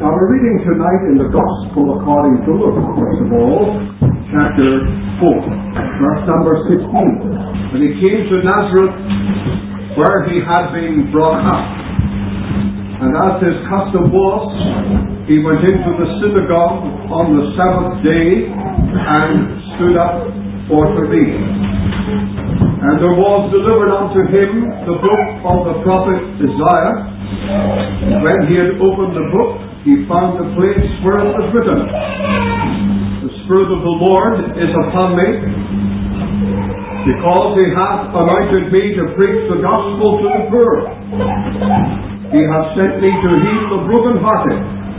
Now we're reading tonight in the Gospel according to Luke, first of all, chapter 4, verse number 16. And he came to Nazareth, where he had been brought up. And as his custom was, he went into the synagogue on the Sabbath day and stood up for to read. And there was delivered unto him the book of the prophet Isaiah. When he had opened the book, he found the place where it was written, The Spirit of the Lord is upon me, because he hath anointed me to preach the gospel to the poor. He hath sent me to heal the brokenhearted,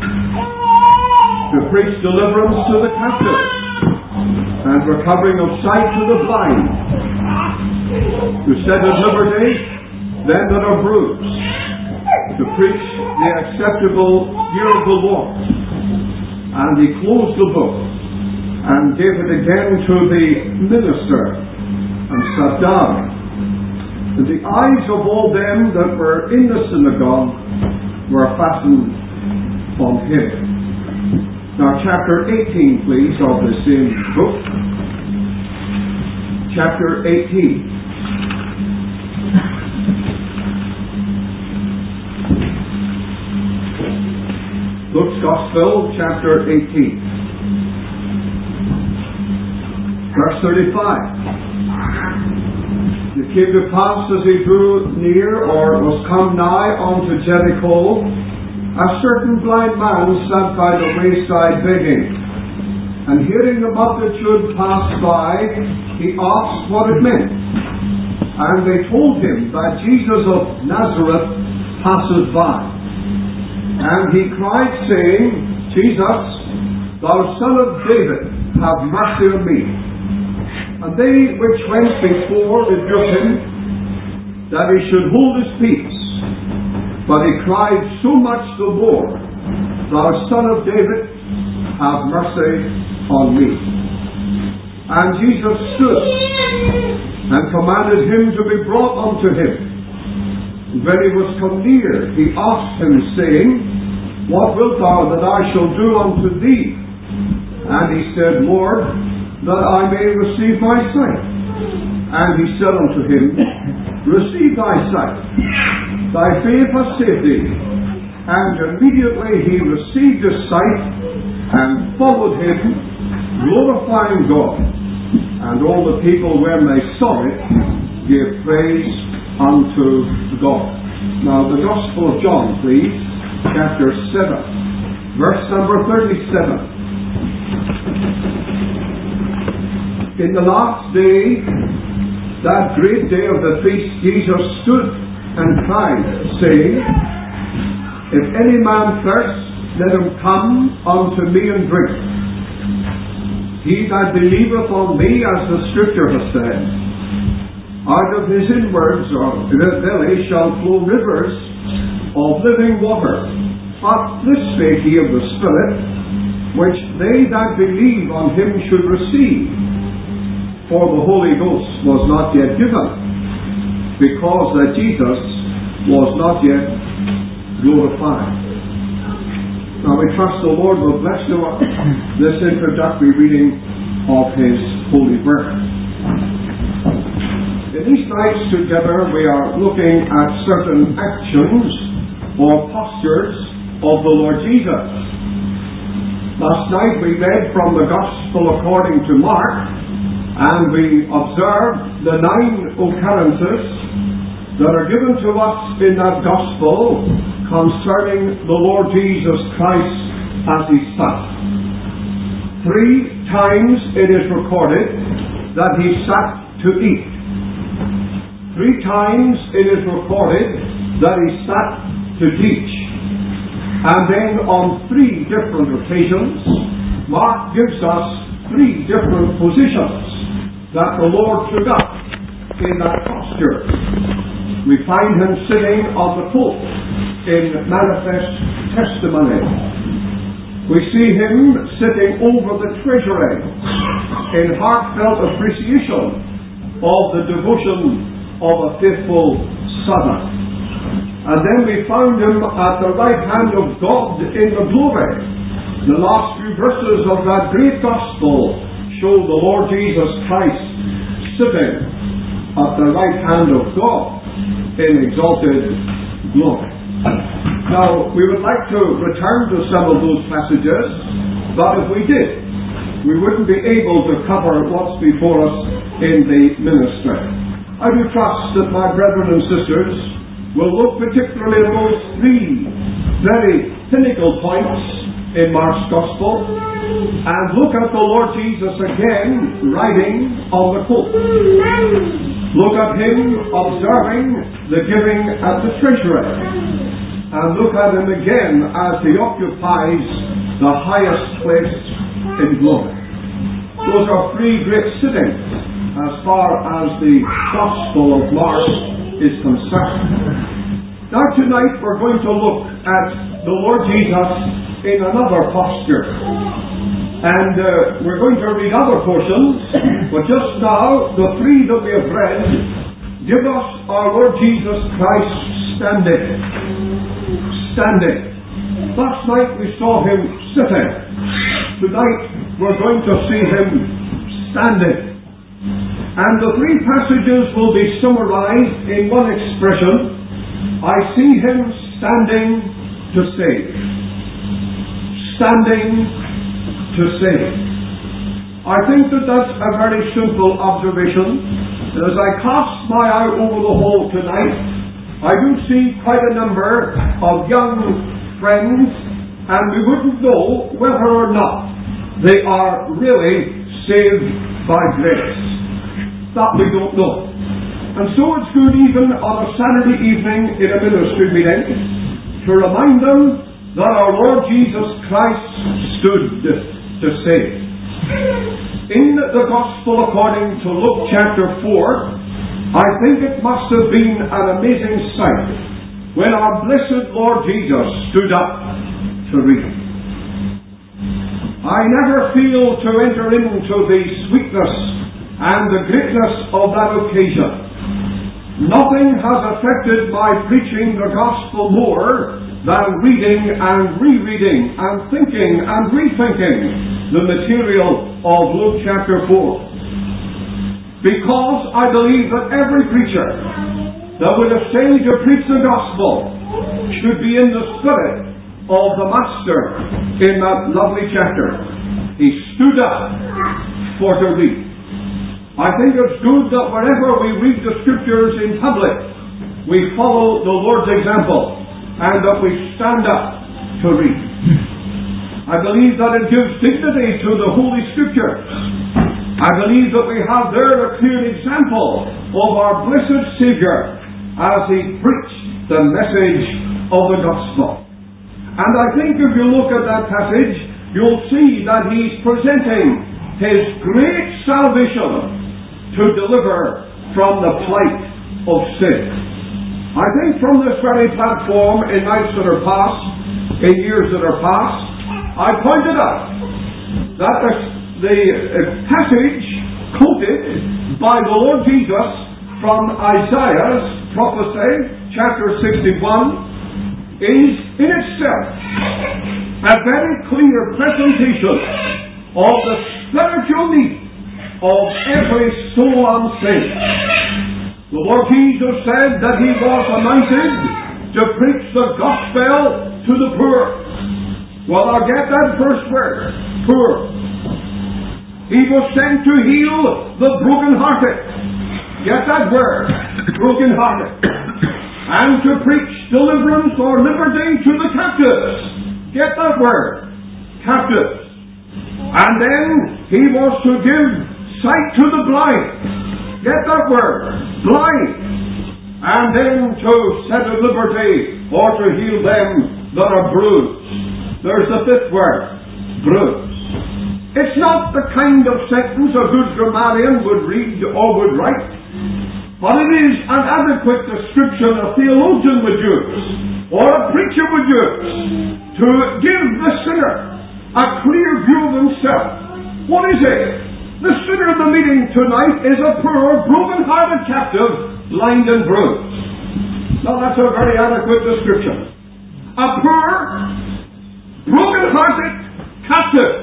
to preach deliverance to the captives, and recovering of sight to the blind, to set at liberty them that are bruised, to preach the acceptable year of the Lord. And he closed the book and gave it again to the minister and sat down. And the eyes of all them that were in the synagogue were fastened on him. Now chapter 18, please, of the same book. Chapter 18. Luke's Gospel, chapter 18. Verse 35. It came to pass as he drew near, or was come nigh unto Jericho, a certain blind man sat by the wayside begging. And hearing the multitude pass by, he asked what it meant. And they told him that Jesus of Nazareth passeth by. And he cried, saying, Jesus, thou Son of David, have mercy on me. And they which went before rebuked him, that he should hold his peace. But he cried so much the more, Thou Son of David, have mercy on me. And Jesus stood, and commanded him to be brought unto him. When he was come near, he asked him, saying, What wilt thou that I shall do unto thee? And he said, Lord, that I may receive my sight. And he said unto him, Receive thy sight. Thy faith hath saved thee. And immediately he received his sight, and followed him, glorifying God. And all the people, when they saw it, gave praise unto God. Now the Gospel of John, please, chapter 7, verse number 37. In the last day, that great day of the feast, Jesus stood and cried, saying, If any man thirst, let him come unto me and drink. He that believeth on me, as the Scripture has said, out of his inwards or belly shall flow rivers of living water. But this spake he of the Spirit, which they that believe on him should receive. For the Holy Ghost was not yet given, because that Jesus was not yet glorified. Now we trust the Lord will bless you this introductory reading of His holy word. In these nights together we are looking at certain actions or postures of the Lord Jesus. Last night we read from the Gospel according to Mark, and we observed the 9 occurrences that are given to us in that Gospel concerning the Lord Jesus Christ as He sat. 3 times it is recorded that He sat to eat. 3 times it is recorded that He sat to teach. And then on 3 different occasions, Mark gives us 3 different positions that the Lord took up in that posture. We find Him sitting on the colt in manifest testimony. We see Him sitting over the treasury in heartfelt appreciation of the devotion of a faithful servant. And then we found him at the right hand of God in the glory. The last few verses of that great gospel show the Lord Jesus Christ sitting at the right hand of God in exalted glory. Now, we would like to return to some of those passages, but if we did, we wouldn't be able to cover what's before us in the ministry. I do trust that my brethren and sisters will look particularly at those three very pinnacle points in Mark's Gospel and look at the Lord Jesus again riding on the colt. Look at Him observing the giving at the treasury, and look at Him again as He occupies the highest place in glory. Those are three great sittings as far as the Gospel of Mark is concerned. Now tonight we're going to look at the Lord Jesus in another posture. And we're going to read other portions, but just now, the three that we have read give us our Lord Jesus Christ standing. Standing. Last night we saw Him sitting. Tonight we're going to see Him standing. And the three passages will be summarized in one expression: I see Him standing to save. Standing to save. I think that that's a very simple observation. And as I cast my eye over the whole tonight, I do see quite a number of young friends, and we wouldn't know whether or not they are really saved by grace. That we don't know. And so it's good even on a Saturday evening in a ministry meeting to remind them that our Lord Jesus Christ stood to save. In the Gospel according to Luke chapter 4, I think it must have been an amazing sight when our blessed Lord Jesus stood up to read. I never fail to enter into the sweetness and the greatness of that occasion. Nothing has affected my preaching the Gospel more than reading and rereading and thinking and rethinking the material of Luke chapter 4. Because I believe that every preacher that would essay to preach the Gospel should be in the spirit of the Master in that lovely chapter. He stood up for to read. I think it's good that whenever we read the Scriptures in public, we follow the Lord's example and that we stand up to read. I believe that it gives dignity to the Holy Scriptures. I believe that we have there a clear example of our blessed Saviour as He preached the message of the Gospel. And I think if you look at that passage, you'll see that He's presenting His great salvation to deliver from the plight of sin. I think from this very platform in nights that are past, in years that are past, I pointed out that the passage quoted by the Lord Jesus from Isaiah's prophecy, chapter 61, is in itself a very clear presentation of the spiritual need of every soul unsaved. The Lord Jesus said that He was anointed to preach the gospel to the poor. Well, now get that first word, poor. He was sent to heal the brokenhearted. Get that word, brokenhearted. And to preach deliverance or liberty to the captives. Get that word, captives. And then He was to give sight to the blind. Get that word, blind. And then to set at liberty or to heal them that are bruised. There's the fifth word, bruised. It's not the kind of sentence a good grammarian would read or would write, but it is an adequate description a theologian would use or a preacher would use to give the sinner a clear view of himself. What is it? The sinner of the meeting tonight is a poor, broken-hearted captive, blind and bruised. Now that's a very adequate description. A poor, broken-hearted captive,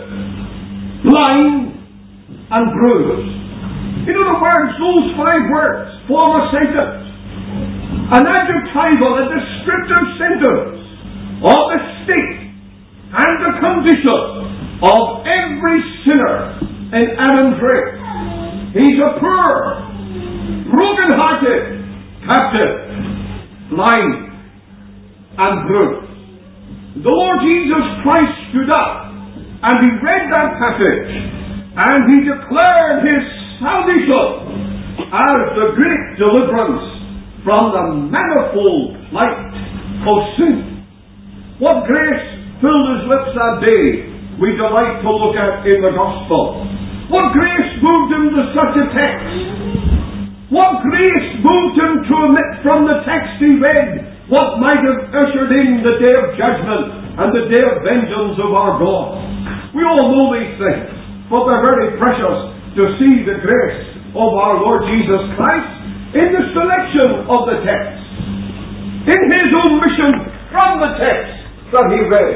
blind and bruised. In other words, those 5 words form a sentence, an adjectival, a descriptive sentence of the state and the condition of every sinner in Adam's race. He's a poor, broken-hearted captive, blind and bruised. The Lord Jesus Christ stood up and he read that passage and he declared his salvation as the great deliverance from the manifold plight of sin. What grace filled his lips that day we delight to look at in the Gospel. What grace moved him to such a text? What grace moved him to omit from the text he read what might have ushered in the day of judgment and the day of vengeance of our God? We all know these things, but they're very precious to see the grace of our Lord Jesus Christ in the selection of the text, in his omission from the text that he read.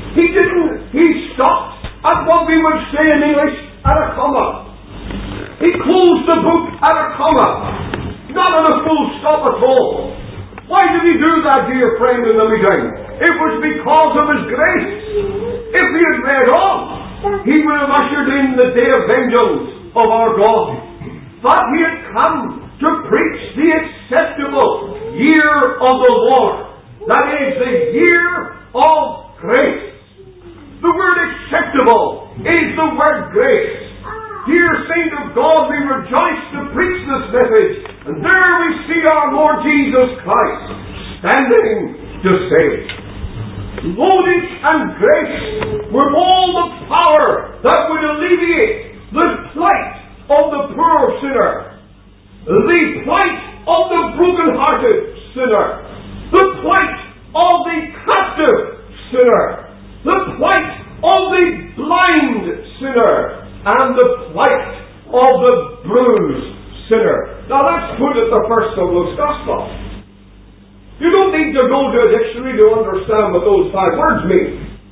He stopped at what we would say in English at a comma. He closed the book at a comma, not at a full stop at all. Why did he do that, dear friend, in the meeting? It was because of his grace. If he had read on, he would have ushered in the day of vengeance of our God. But he had come to preach the acceptable year of the Lord. That is the year of grace. The word acceptable is the word grace. Dear saint of God, we rejoice to preach this message. And there we see our Lord Jesus Christ standing to save. Loaded and grace with all the power that would alleviate the plight of the poor sinner, the plight of the broken-hearted sinner, the plight of the captive sinner, the plight of the blind sinner, and the plight of the bruised sinner. Now that's put at the first of Luke's Gospel. You don't need to go to a dictionary to understand what those 5 words mean.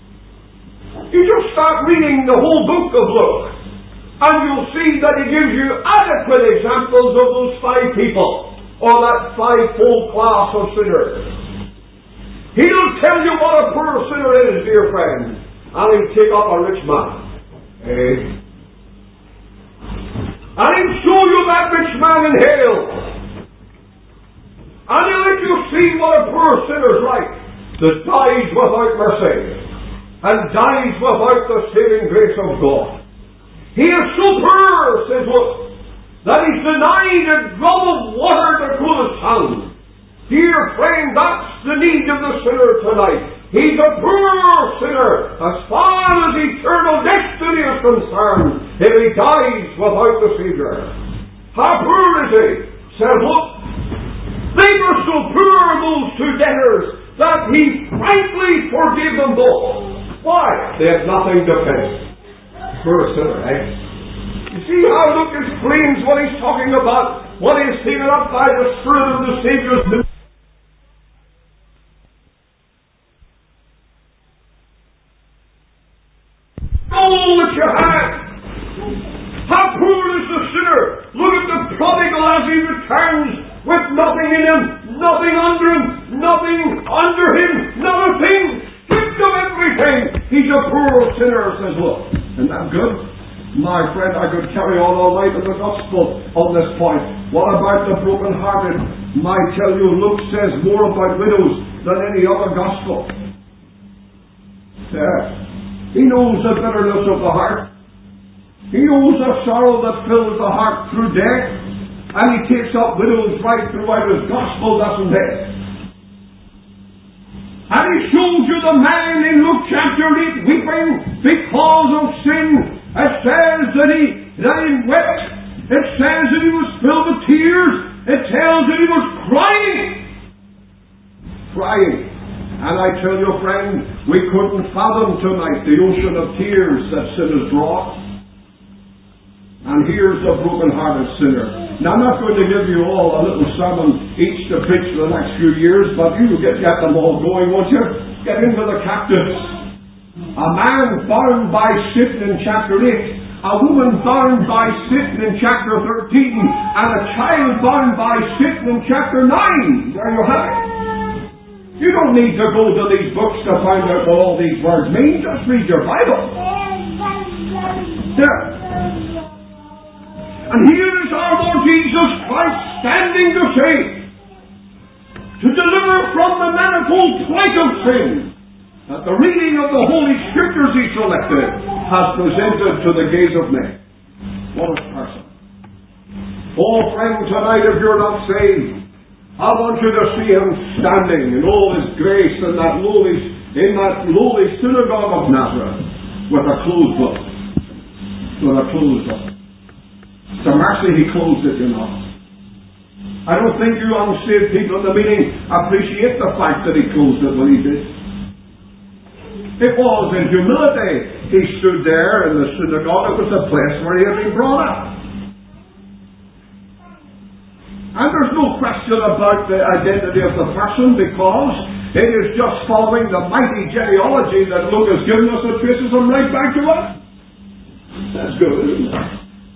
You just start reading the whole book of Luke, and you'll see that he gives you adequate examples of those 5 people, or that 5-fold class of sinners. He'll tell you what a poor sinner is, dear friend, and he'll take up a rich man. And he'll show you that rich man in hell. And he'll let you see what a poor sinner's like, that dies without mercy, and dies without the saving grace of God. He is so poor, says Luke, that he's denied a drop of water to cool his tongue. Dear friend, that's the need of the sinner tonight. He's a poor sinner as far as eternal destiny is concerned if he dies without the Saviour. How poor is he? Says Luke. They were so poor, those 2 debtors, that he frankly forgave them both. Why? They had nothing to pay. Poor sinner, eh? You see how Luke explains what he's talking about, what he's taken up by the Spirit of the Saviour's ministry. All that you had. How poor is the sinner? Look at the prodigal as he returns with nothing in him, nothing under him, nothing under him, not a thing, stripped of everything. He's a poor sinner, says Luke. Isn't that good? My friend, I could carry on all night in the Gospel on this point. What about the broken-hearted? I tell you, Luke says more about widows than any other Gospel. Yes. He knows the bitterness of the heart. He knows the sorrow that fills the heart through death. And he takes up widows right throughout his Gospel, doesn't he? And he shows you the man in Luke chapter 8 weeping because of sin. It says that he wept. It says that he was filled with tears. It tells that he was crying. Crying. And I tell you, friend, we couldn't fathom tonight the ocean of tears that sin has brought. And here's the broken-hearted sinner. Now, I'm not going to give you all a little sermon each to preach for the next few years, but you get them all going, won't you? Get into the captives. A man bound by Satan in chapter 8, a woman bound by Satan in chapter 13, and a child bound by Satan in chapter 9. There you have it. You don't need to go to these books to find out what all these words mean. Just read your Bible. There. And here is our Lord Jesus Christ standing to save, to deliver from the manifold plight of sin that the reading of the Holy Scriptures he selected has presented to the gaze of men. What a person. Oh, friend, tonight if you're not saved, I want you to see him standing in all his grace in that lowly synagogue of Nazareth with a closed book. With a closed book. So actually he closed it, you know. I don't think you unsaved people in the meeting appreciate the fact that he closed it when he did. It was in humility he stood there in the synagogue. It was the place where he had been brought up. And there's no question about the identity of the person, because it is just following the mighty genealogy that Luke has given us that traces him right back to us. That's good, isn't it?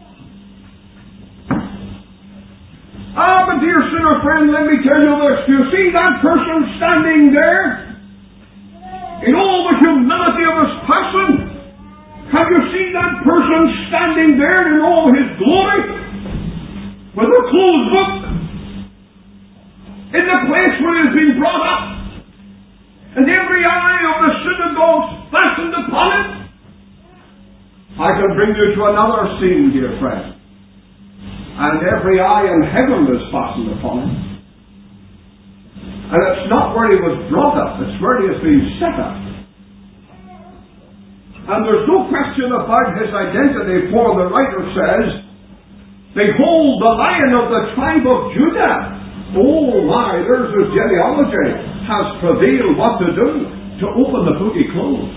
But dear sinner friend, let me tell you this. Do you see that person standing there in all the humility of his person? Have you seen that person standing there in all his glory with a closed book in the place where he has been brought up, and every eye of the synagogue fastened upon him? I can bring you to another scene, dear friend. And every eye in heaven is fastened upon him. And it's not where he was brought up, it's where he has been set up. And there's no question about his identity, for the writer says, "Behold, the Lion of the tribe of Judah." Oh my, there's his genealogy. Has prevailed what to do? To open the book he closed.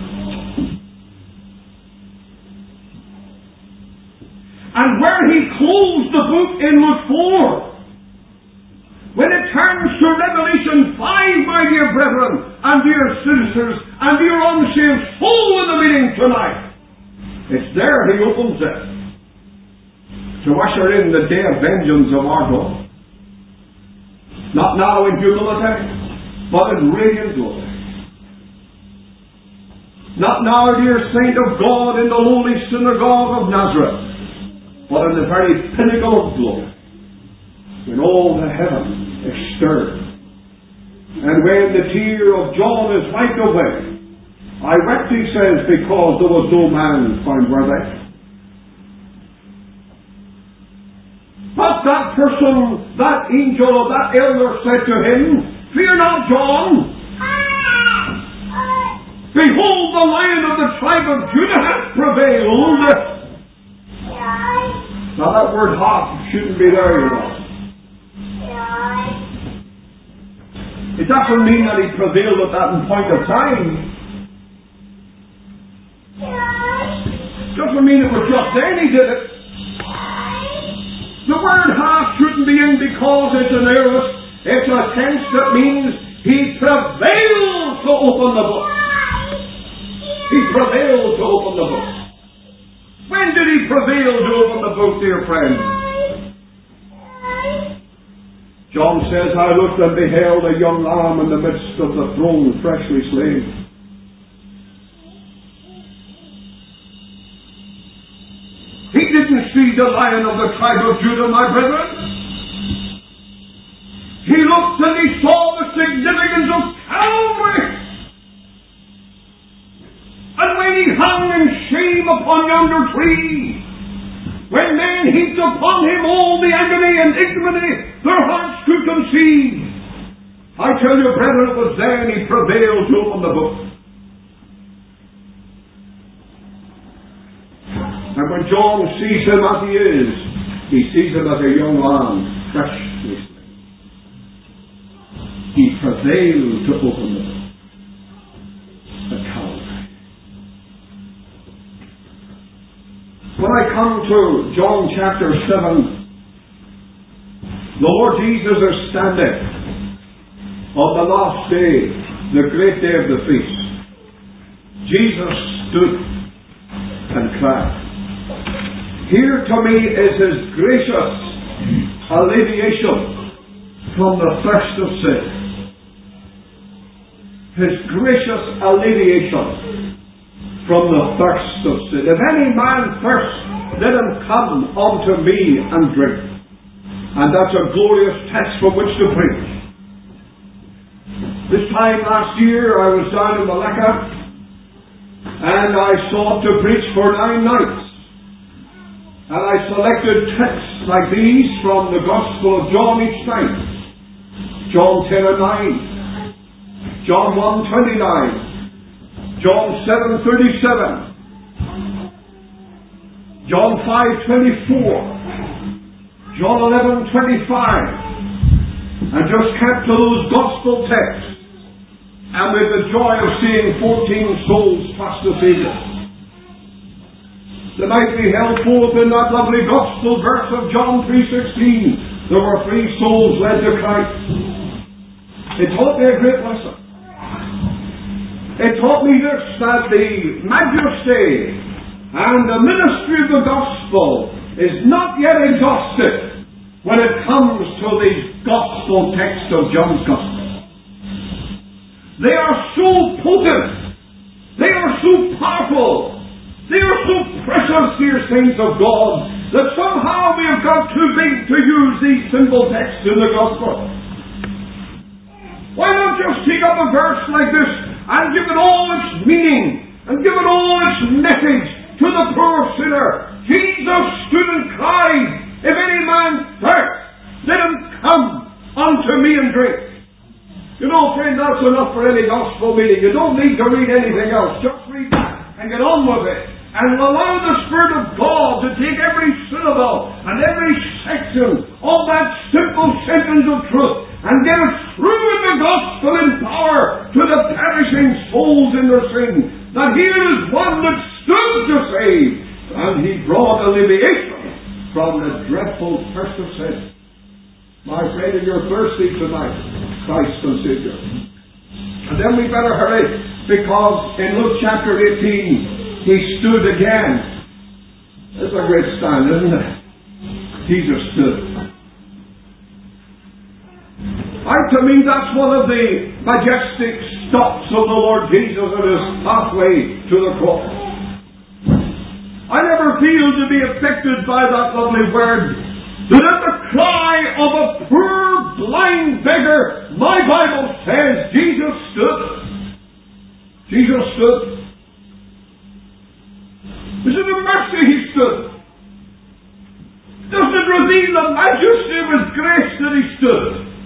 And where he closed the book in Luke 4, when it turns to Revelation 5, my dear brethren, and dear sisters, and dear unsaved soul in the meeting tonight, it's there he opens it, to usher in the day of vengeance of our God. Not now in humility, but in radiant glory. Not now, dear saint of God, in the lowly synagogue of Nazareth, but in the very pinnacle of glory, when all the heaven is stirred. And when the tear of John is wiped away, I wept, he says, because there was no man found worthy. But that person, that angel, or that elder said to him, "Fear not, John. Behold, the Lion of the tribe of Judah hath prevailed." Now that word "hath" shouldn't be there, you know. It doesn't mean that he prevailed at that point of time. It doesn't mean it was just then he did it. The word "hath" shouldn't be in because it's an aorist. It's a tense that means he prevailed to open the book. He prevailed to open the book. When did he prevail to open the book, dear friend? John says, "I looked and beheld a young lamb in the midst of the throne, freshly slain." He didn't see the Lion of the tribe of Judah, my brethren. He looked and he saw the significance of Calvary. And when he hung in shame upon yonder tree, when men heaped upon him all the agony and ignominy their hearts could conceive, I tell you, brethren, it was then he prevailed to open the book. And when John sees him as he is, he sees him as a young lamb, freshly slain. He prevailed to open the book. The Calvary. When I come to John chapter 7, The Lord Jesus is standing on the last day, the great day of the feast. Jesus stood and cried. Here to me is His gracious alleviation from the thirst of sin. His gracious alleviation from the thirst of sin. If any man thirst, let him come unto me and drink. And that's a glorious text from which to preach. This time last year I was down in Malacca, and I sought to preach for 9 nights. And I selected texts like these from the Gospel of John each night. John 10 and 9. John 1:29. John 7:37. John 5:24. John 11:25. And just kept to those Gospel texts. And with the joy of seeing 14 souls plus this evening. The night we held forth in that lovely Gospel verse of John 3:16, there were 3 souls led to Christ. It taught me a great lesson. It taught me this, that the majesty and the ministry of the Gospel is not yet exhausted when it comes to the Gospel text of John's Gospel. They are so potent. They are so powerful. They are so precious, dear saints of God, that somehow we have got too big to use these simple texts in the Gospel. Why not just take up a verse like this and give it all its meaning and give it all its message to the poor sinner? Jesus stood and cried, if any man thirst, let him come unto me and drink. You know, friend, that's enough for any gospel meeting. You don't need to read anything else. Just read that and get on with it. And allow the Spirit of God to take every syllable and every section of that simple sentence of truth and get it through in the gospel in power to the perishing souls in their sin. That here is one that stood to save, and He brought alleviation from the dreadful curse of sin. My friend, if you're thirsty tonight, Christ and Savior. And then we better hurry, because in Luke chapter 18, He stood again. That's a great stand, isn't it? Jesus stood. To me, that's one of the majestic stops of the Lord Jesus on His pathway to the cross. I never feel to be affected by that lovely word, that at the cry of a poor blind beggar, my Bible says Jesus stood. Jesus stood. Is it a mercy He stood? Doesn't it reveal the majesty of His grace that He stood?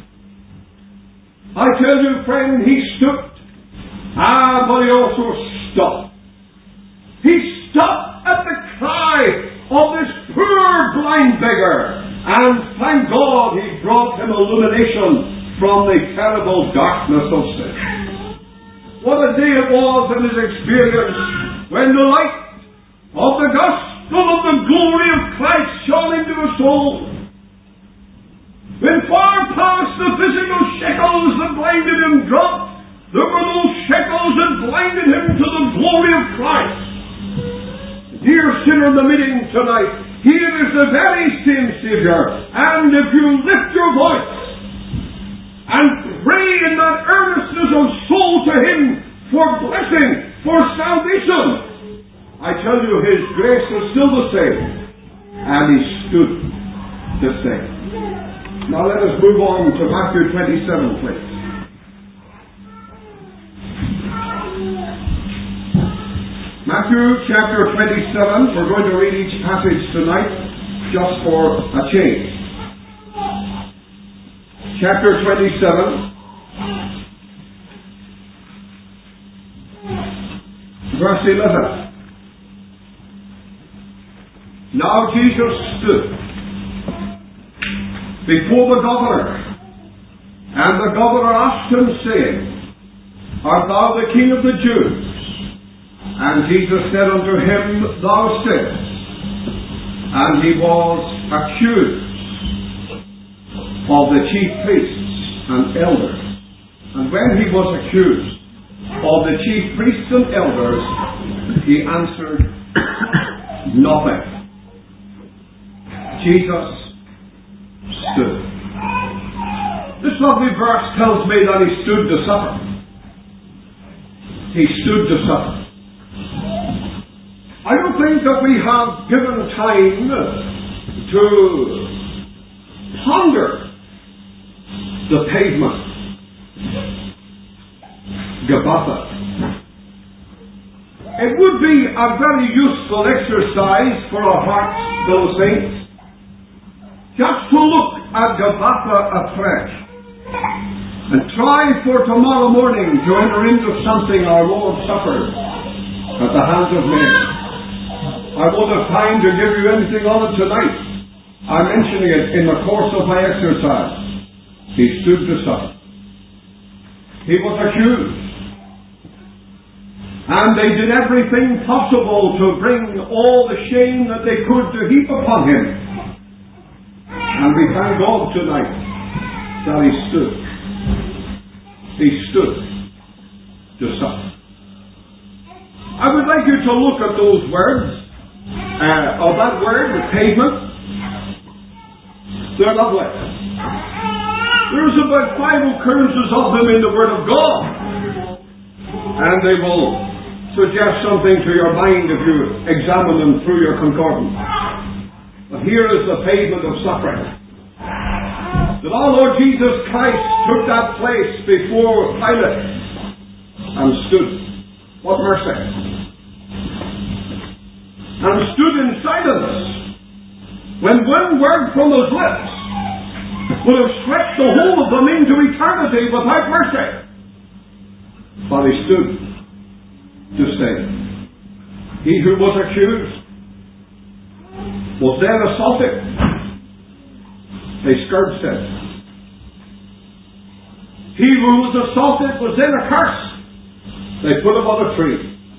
I tell you, friend, He stood. But He also stopped. He stopped at the cry of this poor blind beggar. And thank God He brought him illumination from the terrible darkness of sin. What a day it was in his experience when the light of the gospel of the glory of Christ shone into his soul. When far past the physical shackles that blinded him dropped, there were those shackles that blinded him to the glory of Christ. Dear sinner in the meeting tonight, here is the very same Savior. And if you lift your voice and pray in that earnestness of soul to Him for blessing, for salvation, I tell you, His grace is still the same. And He stood the same. Now let us move on to Matthew 27, please. Matthew chapter 27. We're going to read each passage tonight just for a change. Chapter 27. Verse 11. Now Jesus stood before the governor, and the governor asked him, saying, Art thou the King of the Jews? And Jesus said unto him, Thou sayest. And he was accused. of the chief priests and elders. And when he was accused of the chief priests and elders, he answered nothing. Jesus stood. This lovely verse tells me that he stood to supper. He stood to supper. I don't think that we have given time to ponder the pavement, Gabbatha. It would be a very useful exercise for our hearts, fellow saints, just to look at Gabbatha afresh and try for tomorrow morning to enter into something our Lord suffered at the hands of men. I won't have time to give you anything on it tonight. I'm mentioning it in the course of my exercise. He stood to suffer. He was accused. And they did everything possible to bring all the shame that they could to heap upon him. And we thank God tonight that he stood. He stood to suffer. I would like you to look at those words, of that word, the pavement. They're lovely. There's about 5 occurrences of them in the Word of God. And they will suggest something to your mind if you examine them through your concordance. But here is the pavement of suffering. That our Lord Jesus Christ took that place before Pilate and stood. What mercy! And stood in silence when one word from his lips would have stretched the whole of them into eternity without mercy. But he stood to say, he who was accused was then assaulted. They scourged him. He who was assaulted was then accursed. They put him on a tree.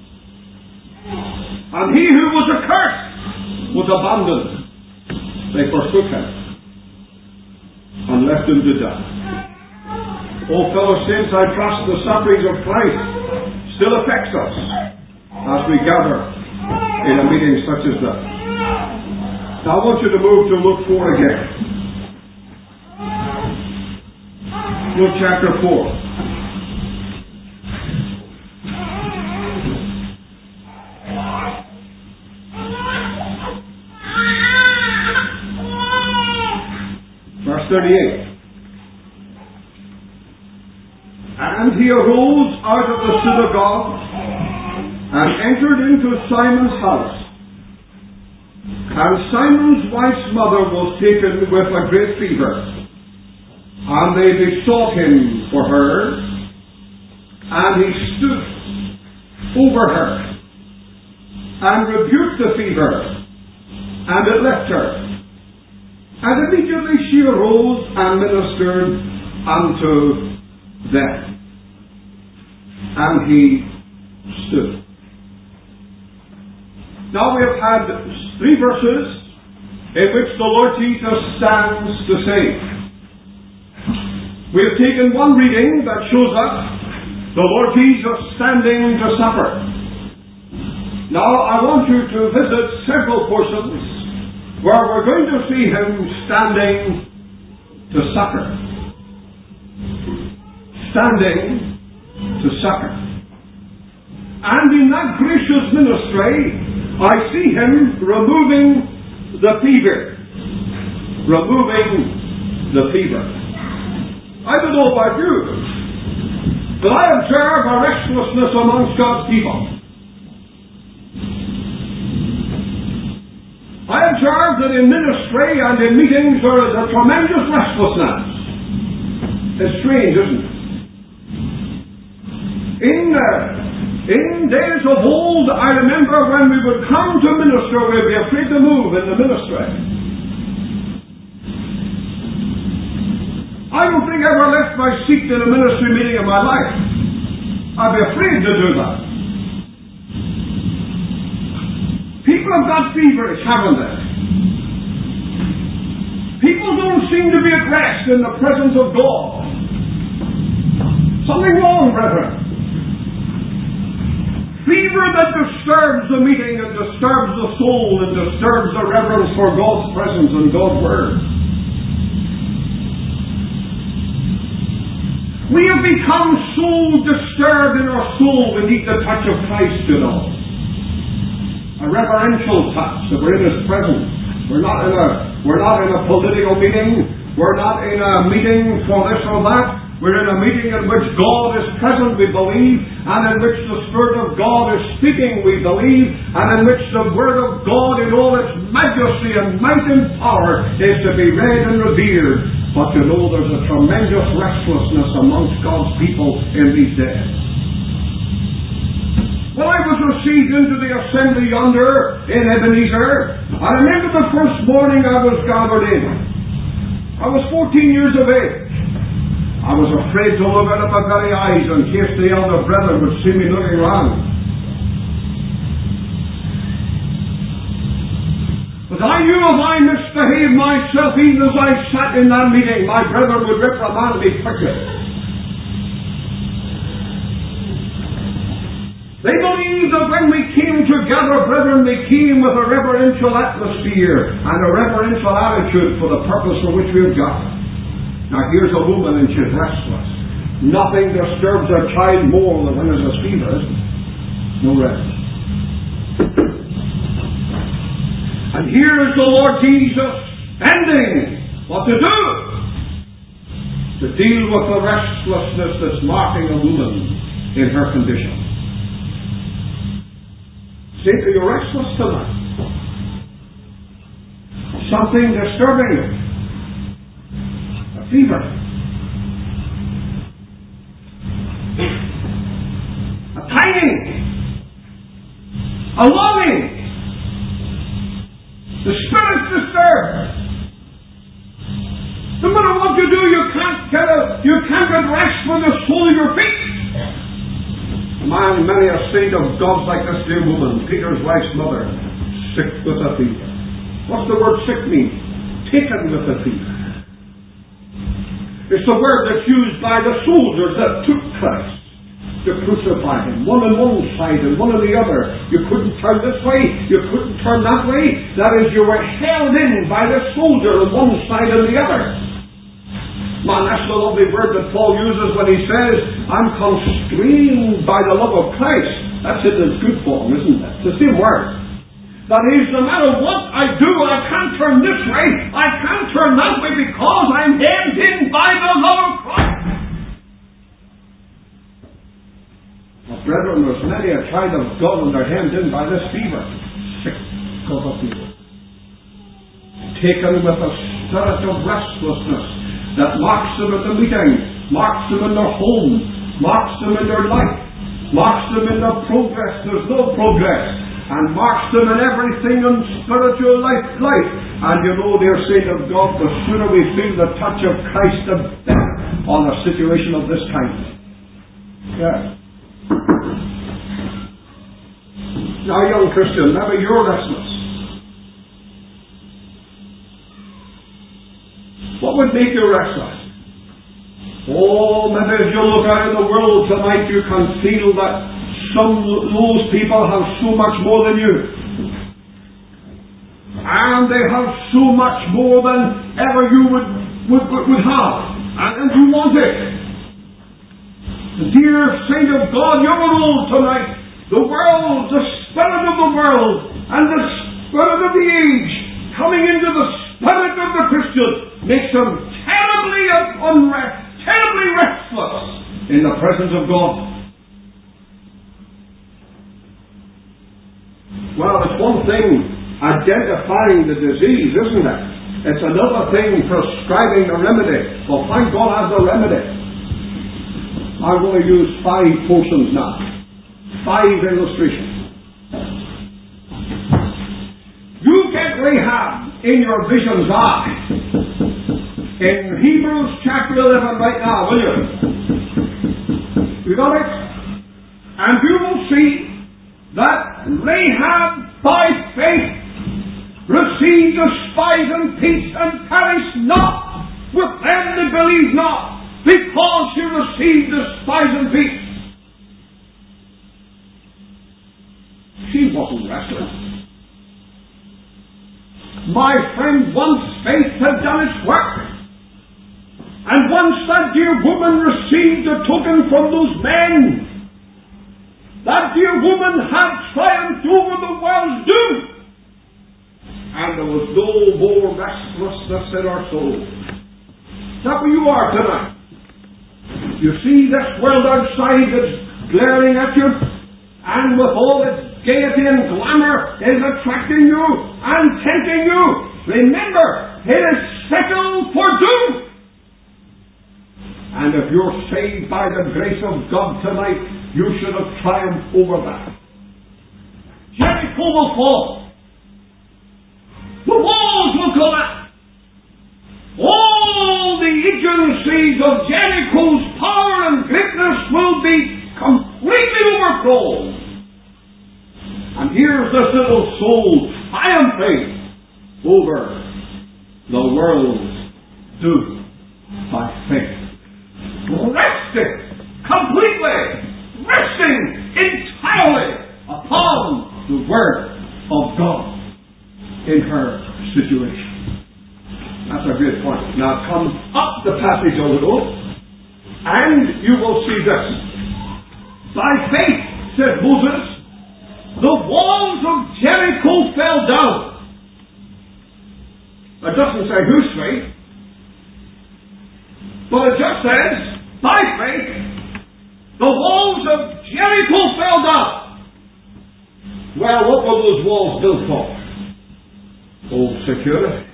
And he who was accursed was abandoned. They forsook him and left him to die. Oh, fellow saints, I trust the sufferings of Christ still affects us as we gather in a meeting such as that. Now I want you to move to Luke 4 again. Luke chapter 4. Verse 38. And he arose out of the synagogue and entered into Simon's house. And Simon's wife's mother was taken with a great fever. And they besought him for her. And he stood over her and rebuked the fever. And it left her. And immediately she arose and ministered unto them. And he stood. Now we have had 3 verses in which the Lord Jesus stands to save. We have taken one reading that shows us the Lord Jesus standing to suffer. Now I want you to visit several portions where we're going to see him standing to suffer. Standing to suffer. And in that gracious ministry, I see him removing the fever. Removing the fever. I don't know about you, but I observe a restlessness amongst God's people. I observe that in ministry and in meetings there is a tremendous restlessness. It's strange, isn't it? In days of old, I remember when we would come to minister, we'd be afraid to move in the ministry. I don't think I ever left my seat in a ministry meeting in my life. I'd be afraid to do that. People have got feverish, haven't they? People don't seem to be at rest in the presence of God. Something wrong, brethren. Fever that disturbs the meeting and disturbs the soul and disturbs the reverence for God's presence and God's Word. We have become so disturbed in our soul we need the touch of Christ, you know. A reverential touch that we're in His presence. We're not in a political meeting. We're not in a meeting for this or that. We're in a meeting in which God is present, we believe, and in which the Spirit of God is speaking, we believe, and in which the Word of God in all its majesty and might and power is to be read and revered. But you know, there's a tremendous restlessness amongst God's people in these days. When I was received into the assembly yonder in Ebenezer, I remember the first morning I was gathered in. I was 14 years of age. I was afraid to look out of my very eyes in case the elder brethren would see me looking round. But I knew if I misbehaved myself, even as I sat in that meeting, my brethren would reprimand me quickly. They believed that when we came together, brethren, we came with a reverential atmosphere and a reverential attitude for the purpose for which we have gathered. Now here's a woman and she's restless. Nothing disturbs her child more than when there's a fever. No rest. And here is the Lord Jesus standing. What to do? To deal with the restlessness that's marking a woman in her condition. See, you're restless tonight. Something disturbing you. Fever. A pining. A longing. The spirit's disturbed. No matter what you do, you can't get rest for the sole of your feet. Man, many a saint of God like this dear woman, Peter's wife's mother, sick with a fever. What's the word sick mean? Taken with a fever. It's the word that's used by the soldiers that took Christ to crucify Him. One on one side and one on the other. You couldn't turn this way, you couldn't turn that way. That is, you were held in by the soldier on one side and the other. Man, that's the lovely word that Paul uses when he says, I'm constrained by the love of Christ. That's it in good form, isn't it? It's the same word. That is, no matter what I do, I can't turn this way, I can't turn that way because I'm hemmed in by the love of Christ. Well, brethren, there's many a child of God and they're hemmed in by this fever. Sick of a fever. Taken with a spirit of restlessness that marks them at the meeting, marks them in their home, marks them in their life, marks them in their progress. There's no progress. And marks them in everything in spiritual life. And you know, dear saint of God, the sooner we feel the touch of Christ, the better on a situation of this kind. Yeah. Now, young Christian, maybe you're restless. What would make you restless? Oh, maybe as you look out in the world tonight, you can feel that those people have so much more than you. And they have so much more than ever you would have. And you want it. Dear saint of God, you're old tonight. The world, the spirit of the world, and the spirit of the age coming into the spirit of the Christian makes them terribly restless in the presence of God. Well, it's one thing identifying the disease, isn't it? It's another thing prescribing the remedy. Well, thank God has the remedy. I'm going to use 5 portions now. 5 illustrations. You get Rahab in your vision's eye. In Hebrews chapter 11 right now, will you? You got it? And you will see that Rahab, by faith, received a spice and peace and perished not with them that believe not, because you received despising peace. She wasn't restless. My friend, once faith had done its work, and once that dear woman received a token from those men, that dear woman had triumphed over the world's doom, and there was no more restlessness in her soul. Is that where you are tonight? You see this world outside that's glaring at you, and with all its gaiety and glamour is attracting you and tempting you. Remember, it is settled for doom. And if you're saved by the grace of God tonight, you should have triumphed over that. Jericho will fall. The walls will collapse. All the agencies of Jericho's power and greatness will be completely overthrown. And here's this little soul triumphing over the world's doom by faith. Resting completely, resting entirely upon the Word of God in her situation. That's a great point. Now come up the passage a little, and you will see this. By faith, said Moses, the walls of Jericho fell down. It doesn't say whose faith, but it just says, by faith, the walls of Jericho fell down. Well, what were those walls built for? Oh, security.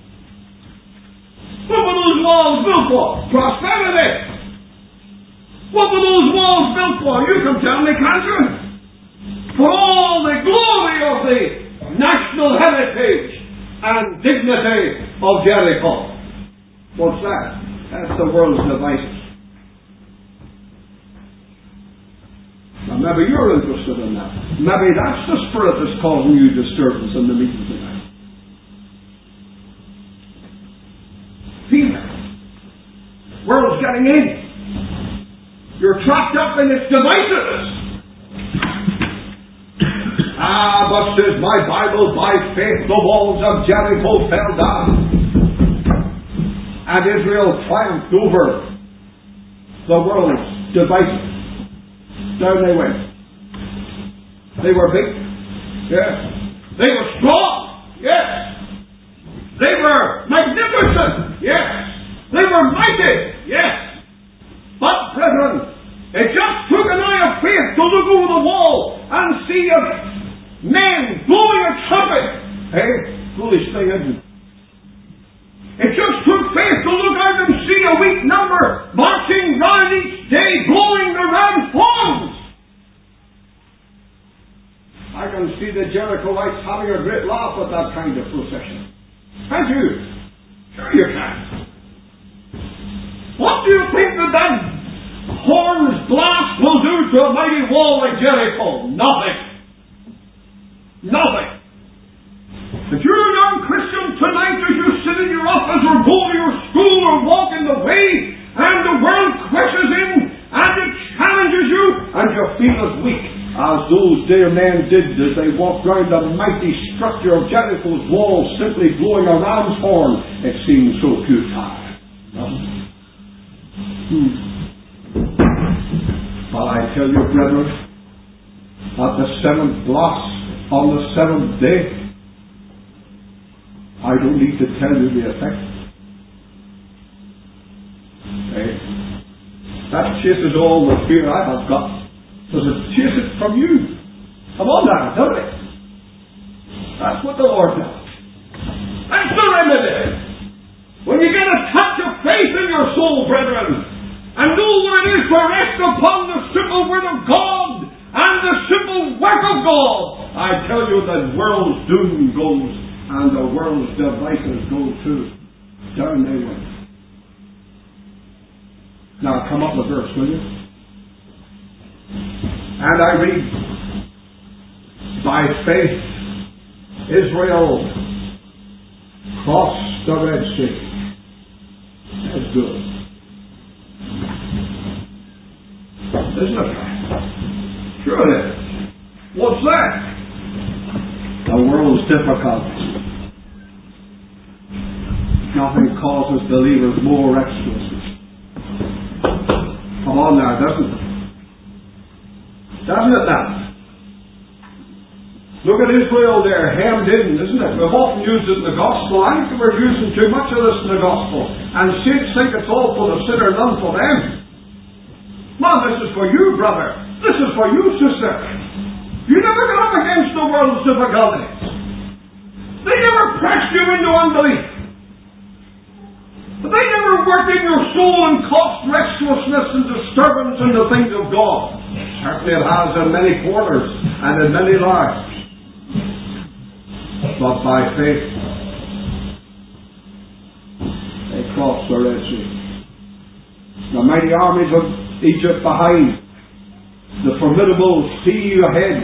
What were those walls built for? Prosperity. What were those walls built for? You can tell me, can't you? For all the glory of the national heritage and dignity of Jericho. What's that? That's the world's devices. Now maybe you're interested in that. Maybe that's the spirit that's causing you disturbance in the meeting tonight. Feel it. World's getting in. You're trapped up in its devices. But says my Bible, by faith the walls of Jericho fell down, and Israel triumphed over the world's devices. Down they went. They were big. Yes. They were strong. Yes. They were magnificent. Yes. They were mighty. Yes. But, brethren, it just took an eye of faith to look over the wall and see a man blowing a trumpet. Hey, foolish thing, isn't it? It just took faith to look out and see a weak number marching round each day, blowing the ram's horns. I can see the Jerichoites having a great laugh at that kind of procession. Can't you? Sure you can. What do you think that horn's blast will do to a mighty wall like Jericho? Nothing. Nothing. If you're a young Christian tonight, as you sit in your office or go to your school or walk in the way, and the world crashes in and it challenges you, and you feel as weak as those dear men did as they walked round the mighty structure of Jericho's walls, simply blowing a ram's horn, it seems so futile. But I tell you, brethren, at the seventh blast on the seventh day, I don't need to tell you the effect. That chases all the fear I have got. Does it chase it from you? Come on now, tell me. That's what the Lord does. That's the remedy. When you get a touch of faith in your soul, brethren, and know what it is to rest upon the simple Word of God and the simple work of God, I tell you the world's doom goes and the world's devices go too. Down they went. Now come up the verse, will you? And I read, by faith Israel crossed the Red Sea good. Isn't it? Sure it is. What's that? The world's difficulties. Nothing causes believers more restlessness. Come on now, doesn't it? Doesn't it now? Look at Israel there, hemmed in, isn't it? We've often used it in the gospel. I think we're using too much of this in the gospel. And saints think it's all for the sinner, none for them. Man, this is for you, brother. This is for you, sister. You never got up against the world's difficulties. They never pressed you into unbelief. But they never worked in your soul and caused restlessness and disturbance in the things of God. Certainly it has in many quarters and in many lives. But by faith, they crossed the Red Sea. The mighty armies of Egypt behind, the formidable sea ahead.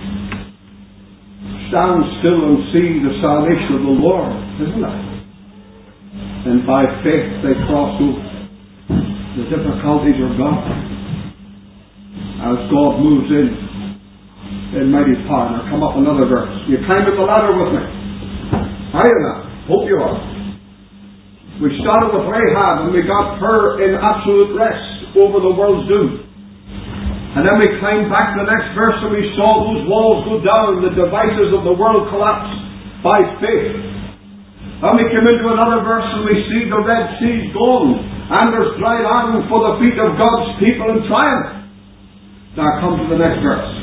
Stand still and see the salvation of the Lord, isn't it? And by faith they crossed over the difficulties are gone. As God moves in mighty power. Now come up another verse. You climbing the ladder with me? Are you now? Hope you are. We started with Rahab and we got her in absolute rest over the world's doom. And then we climbed back to the next verse and we saw those walls go down, the devices of the world collapse by faith. And we came into another verse and we see the Red Sea gone and there's dry land for the feet of God's people in triumph. Now come to the next verse.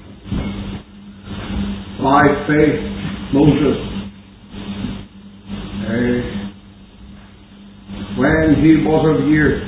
By faith, Moses, when he was of years,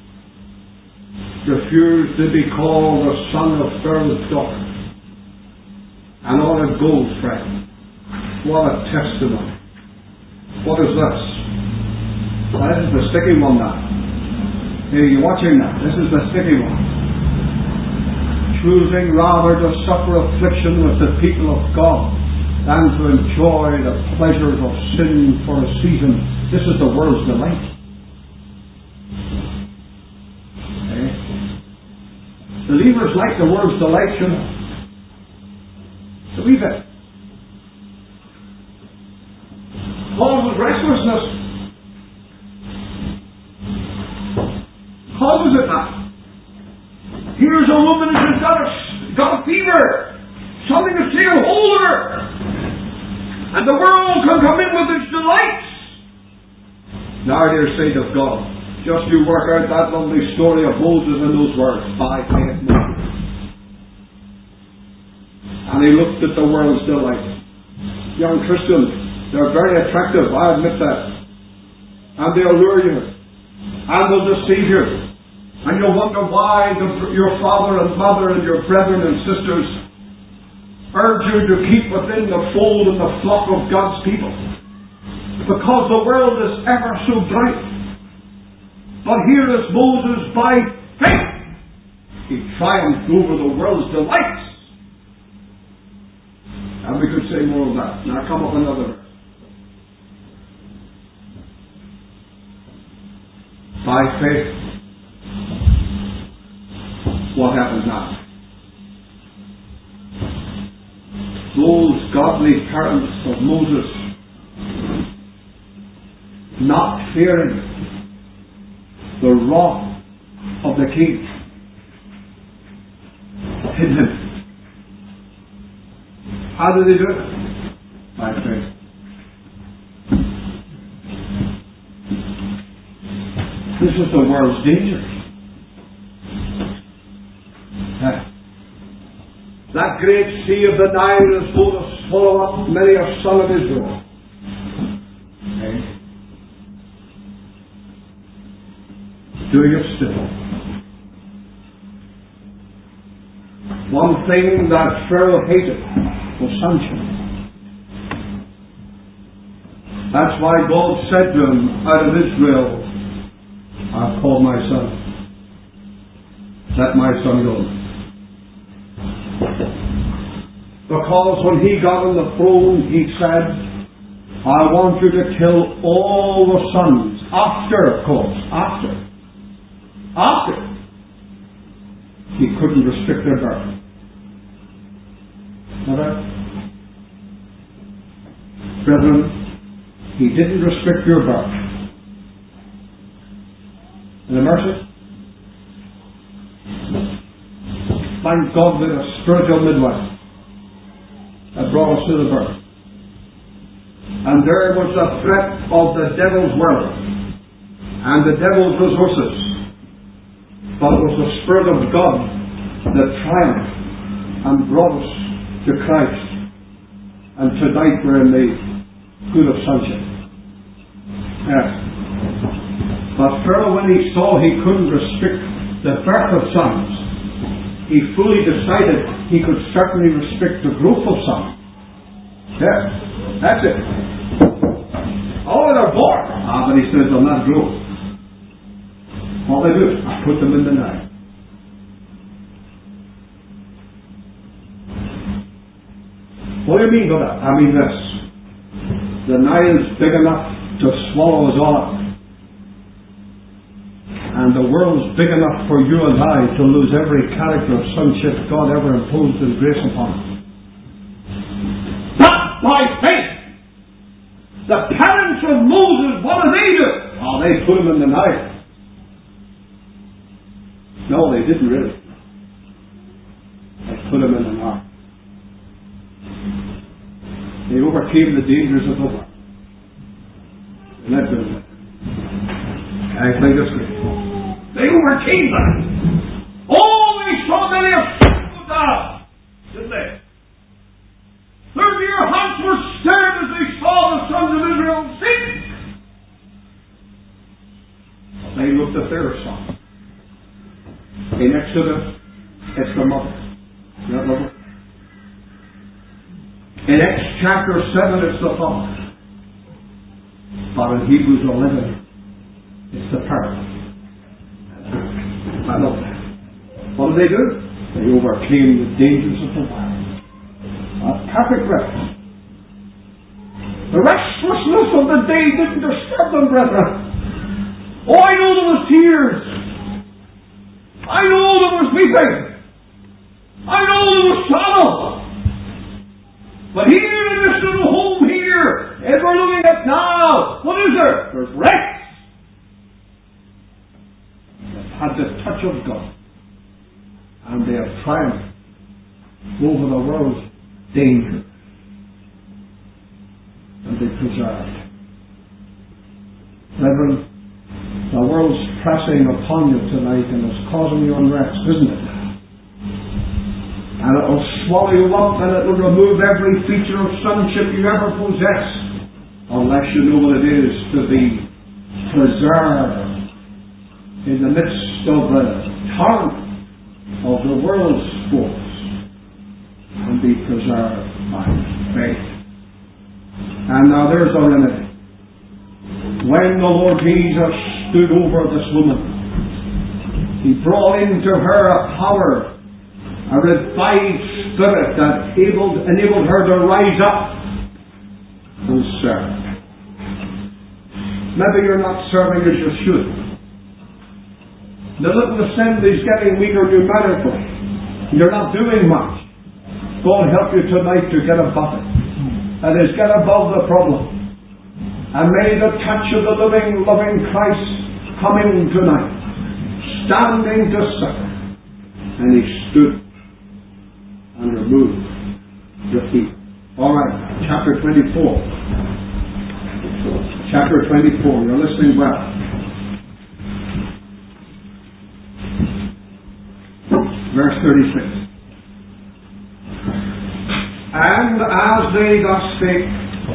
refused to be called the son of Pharaoh's daughter. And on it goes, friend. What a testimony. What is this? Well, this is the sticky one now. Hey, you're watching that. This is the sticky one. Choosing rather to suffer affliction with the people of God than to enjoy the pleasures of sin for a season. This is the world's delight. Believers like the world's delight, you know. Believe it. Causes restlessness. Causes it not. Here's a woman who's got a fever. Something is taking hold of her. And the world can come in with its delights. Now, dear saint of God, just you work out that lovely story of Moses and those words. By faith, Moses. And he looked at the world's delight. Young Christians, they're very attractive, I admit that. And they allure you. And they'll deceive you. And you'll wonder why your father and mother and your brethren and sisters urge you to keep within the fold and the flock of God's people. Because the world is ever so bright. But here is Moses by faith. He triumphed over the world's delights. And we could say more of that. Now come up another verse. By faith. What happens now? Those godly parents of Moses, not fearing the wrath of the king, hid him. How did they do it? By faith. This is the world's danger. That great sea of the Nile is full to swallow up many a son of Israel. Do you still? One thing that Pharaoh hated was sunshine. That's why God said to him out of Israel, I've called my son. Let my son go. Because when he got on the throne, he said, I want you to kill all the sons After, of course. After. He couldn't restrict their birth. Brethren, He didn't restrict your birth. In the mercy? Thank God with a spiritual midwife that brought us to the birth. And there was the threat of the devil's world and the devil's resources. But it was the Spirit of God that triumphed and brought us to Christ. And tonight we're in the good of sonship. Yes. But Pharaoh, when he saw he couldn't restrict the birth of sons, he fully decided he could certainly restrict the growth of sons. Yes, that's it. Oh, they're born. But he says they'll not grow. What they do, I put them in the Nile. What do you mean by that? I mean this. The Nile's big enough to swallow us all up. And the world's big enough for you and I to lose every character of sonship God ever imposed His grace upon us. But by faith, the parents of Moses, what do? They put him in the Nile. No, they didn't really. They put him in the Nile. They overcame the dangers of the world. And that's good. I think that's good. They overcame that. Oh, they saw many of them down, didn't they? Their hearts were stirred as they saw the sons of Israel sink. They looked at their son. In Exodus, it's the mother. You know, mother? In Acts chapter 7, it's the father. But in Hebrews 11, it's the parent. I love that. What did they do? They overcame the dangers of the world. A perfect rest. The restlessness of the day didn't disturb them, brethren. Oh, I know there was tears. I know there was weeping. I know there was sorrow. But here in this little home here, as we're looking at now, what is there? There's rest. They've had the touch of God. And they have triumphed over the world's danger. And they preserved. Brethren, the world's pressing upon you tonight and it's causing you unrest, isn't it? And it will swallow you up and it will remove every feature of sonship you ever possess, unless you know what it is to be preserved in the midst of the torrent of the world's force and be preserved by faith. And now there's the remedy. When the Lord Jesus stood over this woman, He brought into her a power, a revived spirit that enabled her to rise up and serve. Maybe you're not serving as you should. The little assembly's getting weaker numerically. You're not doing much. God help you tonight to get above it. That is, get above the problem. And may the touch of the living, loving Christ come in tonight, standing to supper. And He stood and removed the feet. Alright, chapter 24. Chapter 24, you're listening well. Verse 36. And as they thus spake,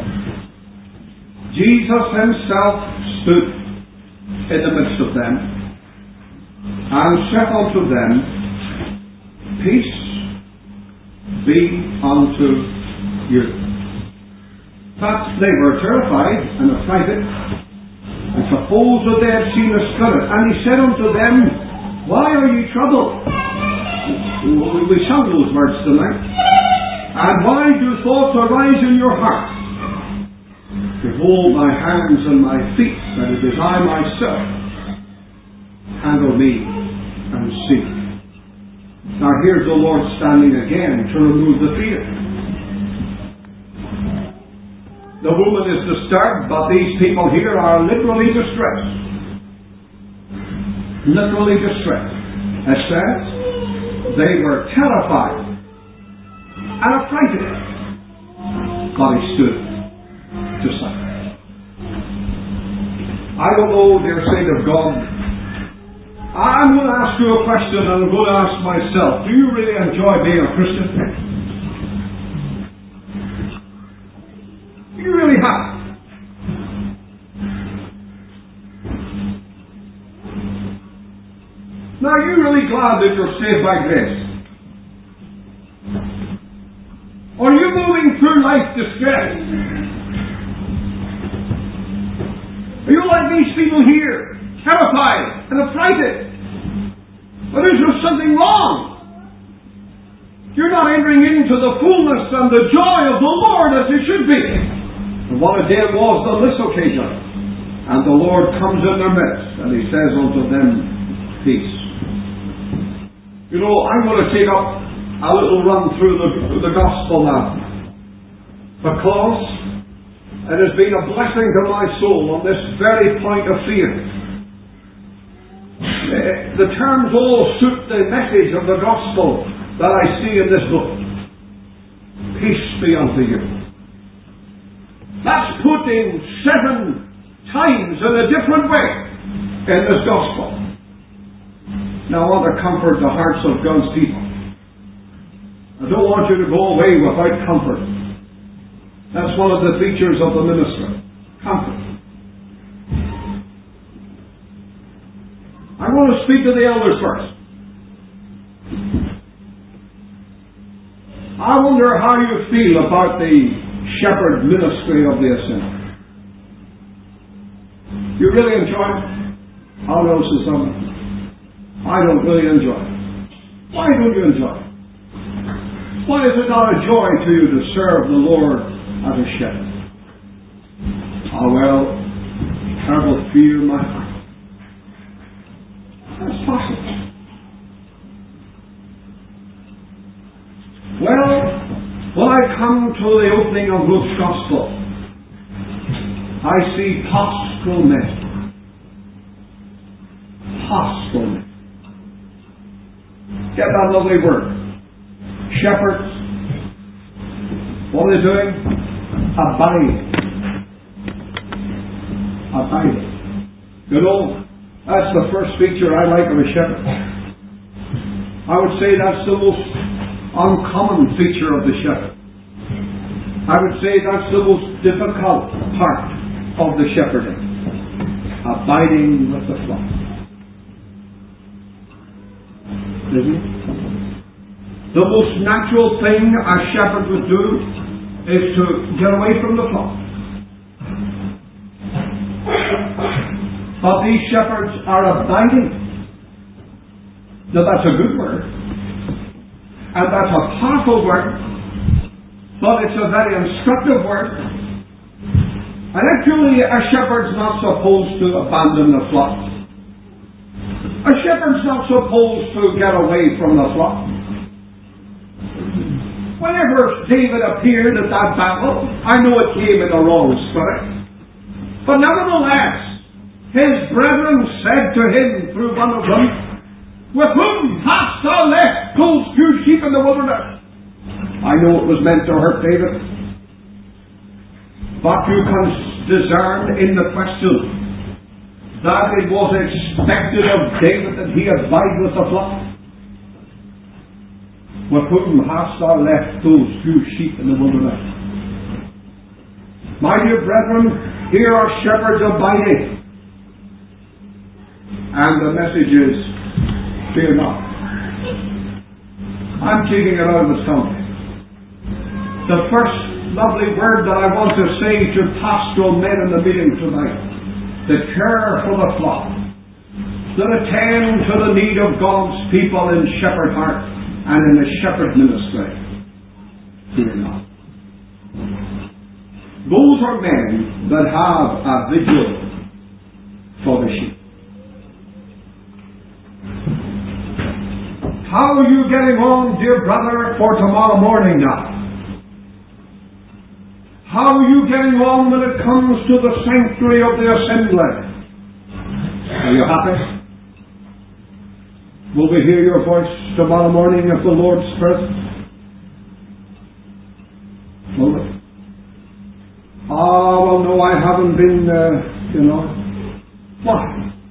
Jesus Himself stood in the midst of them, and said unto them, Peace be unto you. But they were terrified and affrighted, and supposed that they had seen a spirit. And He said unto them, Why are ye troubled? We sung those words tonight. And why do thoughts arise in your heart? Behold my hands and my feet, that it is I myself. Handle me and see. Now here's the Lord standing again to remove the fear. The woman is disturbed, but these people here are literally distressed. Literally distressed. It says, they were terrified and affrighted, but he stood to suffer. I don't know, dear saint of God, I'm going to ask you a question, and I'm going to ask myself, do you really enjoy being a Christian? Do you really have? Now, are you really glad that you're saved by grace? Or are you moving through life distressed? Are you like these people here, terrified and affrighted? Or is there something wrong? You're not entering into the fullness and the joy of the Lord as you should be. And what a day it was on this occasion. And the Lord comes in their midst, and He says unto them, peace. You know, I'm going to take up a little run through the Gospel now, because it has been a blessing to my soul on this very point of fear. The terms all suit the message of the Gospel that I see in this book. Peace be unto you. That's put in 7 times in a different way in this Gospel. Now I want to comfort the hearts of God's people. I don't want you to go away without comfort. That's one of the features of the minister. Comfort. I want to speak to the elders first. I wonder how you feel about the shepherd ministry of the assembly. You really enjoy it? How else is something? I don't really enjoy it. Why don't you enjoy it? Why is it not a joy to you to serve the Lord as a shepherd? Ah, well, terrible fear in my heart. That's possible. Well, when I come to the opening of Luke's Gospel, I see pastoral men. Pastoral men. Get that lovely word. Shepherds. What are they doing? Abiding. Abiding. You know, that's the first feature I like of a shepherd. I would say that's the most uncommon feature of the shepherd. I would say that's the most difficult part of the shepherding. Abiding with the flock. Isn't it? The most natural thing a shepherd would do is to get away from the flock. But these shepherds are abiding. Now that's a good word. And that's a powerful word. But it's a very instructive word. And actually a shepherd's not supposed to abandon the flock. A shepherd's not supposed to get away from the flock. Whenever David appeared at that battle, I know it came in the wrong spirit, but nevertheless, his brethren said to him through one of them, with whom hast thou left those few sheep in the wilderness? I know it was meant to hurt David, but you can discern in the question that it was expected of David that he abide with the flock. With whom hast thou left those few sheep in the wilderness? My dear brethren, here are shepherds abiding. And the message is, fear not. I'm taking it out of its context. The first lovely word that I want to say to pastoral men in the meeting tonight, the care for the flock, that attend to the need of God's people in shepherd heart and in the shepherd ministry. Fear not. Those for men that have a vigil for the sheep. How are you getting on, dear brother, for tomorrow morning now? How are you getting on when it comes to the sanctuary of the assembly? Are you happy? Will we hear your voice tomorrow morning if the Lord's present? Will we? Oh, well, no, I haven't been, Why?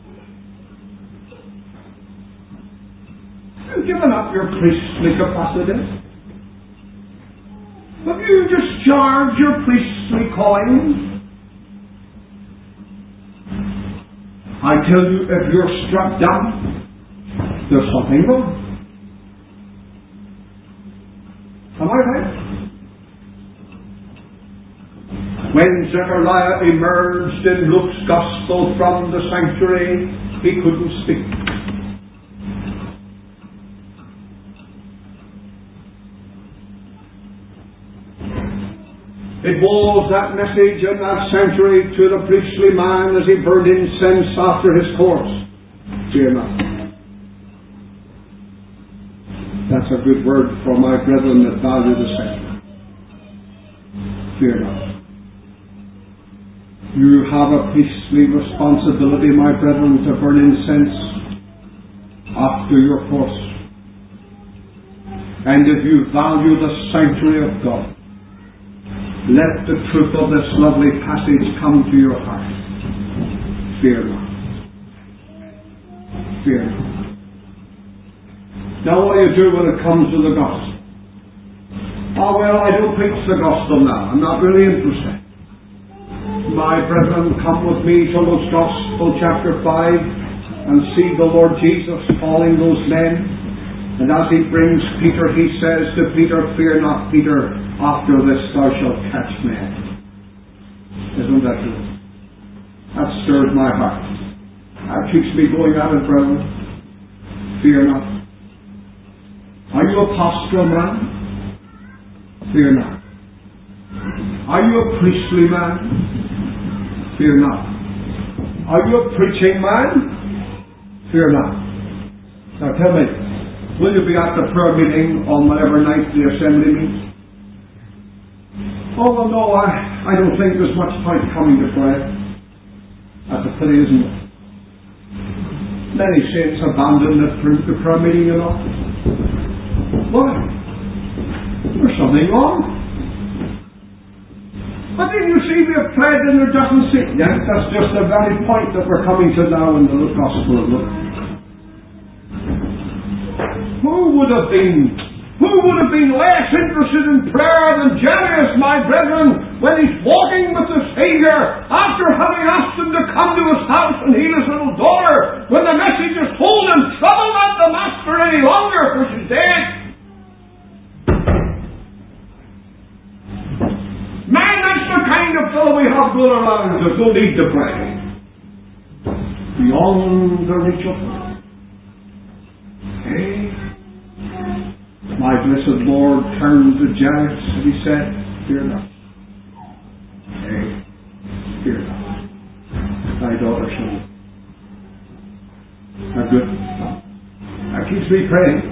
You've given up your priestly capacity. Have you discharged your priestly calling? I tell you, if you're struck down, there's something wrong. Am I right? When Zechariah emerged in Luke's Gospel from the sanctuary, he couldn't speak. It was that message in that sanctuary to the priestly man as he burned incense after his course. Fear not. That's a good word for my brethren that value the sanctuary. Fear not. You have a priestly responsibility, my brethren, to burn incense after your course. And if you value the sanctuary of God, let the truth of this lovely passage come to your heart. Fear not. Fear not. Now what do you do when it comes to the gospel? Oh, well, I don't preach the gospel now. I'm not really interested. My brethren, come with me to Luke's Gospel, chapter 5, and see the Lord Jesus calling those men. And as he brings Peter, he says to Peter, fear not, Peter, after this thou shalt catch men. Isn't that true? That stirs my heart. That keeps me going at it, brethren. Fear not. Are you a pastoral man? Fear not. Are you a priestly man? Fear not. Are you a preaching man? Fear not. Now tell me, will you be at the prayer meeting on whatever night the assembly meets? Oh, well, no, I don't think there's much point coming to pray. That's a pity, isn't it? Many saints abandon the prayer meeting, you know. Why? There's something wrong. But then you see, we have prayed and there doesn't seem. Yes, that's just the very point that we're coming to now in the Gospel of Luke. Who would have been less interested in prayer than Jairus, my brethren, when he's walking with the Saviour after having asked him to come to his house and heal his little daughter, when the message is told him, trouble not the master any longer, for she's dead. Man, that's the kind of fellow we have going around that don't need to pray. Beyond the reach of prayer. Hey. My blessed Lord turned to Jairus and he said, fear not. Hey, fear not. Thy daughter shall live. Now good. That keeps me praying.